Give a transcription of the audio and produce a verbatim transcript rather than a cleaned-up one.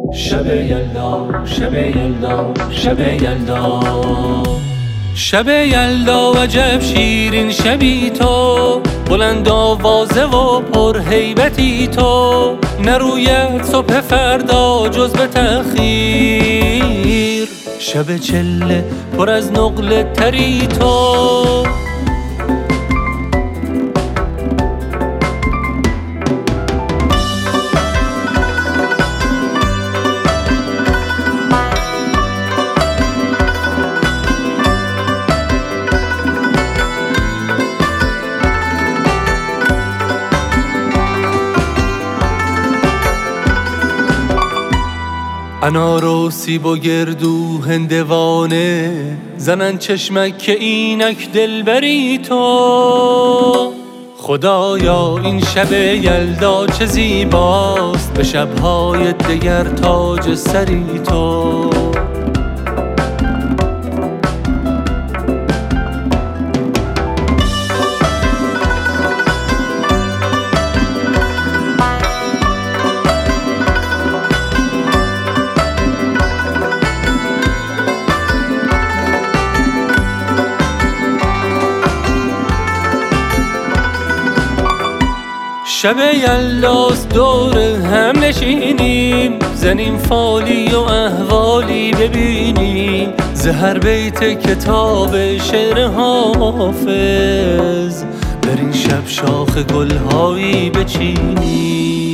شب یلدا شب یلدا شب یلدا شب یلدا عجب شیرین شبی تو، بلند آوازه و پر هیبتی تو، نروید صبح فردا جز به تأخیر، شب چله پر از نقل تری تو. انار و سیب و گردو هندوانه، زنن چشمک که اینک دلبری تو. خدایا این شب یلدا چه زیباست، به شبهای دگر تاج سری تو. شب یلداست دور هم نشینیم، زنیم فالی و احوالی ببینیم، ز هر بیت کتاب شعر حافظ، بر این شب شاخ گلهایی بچینیم.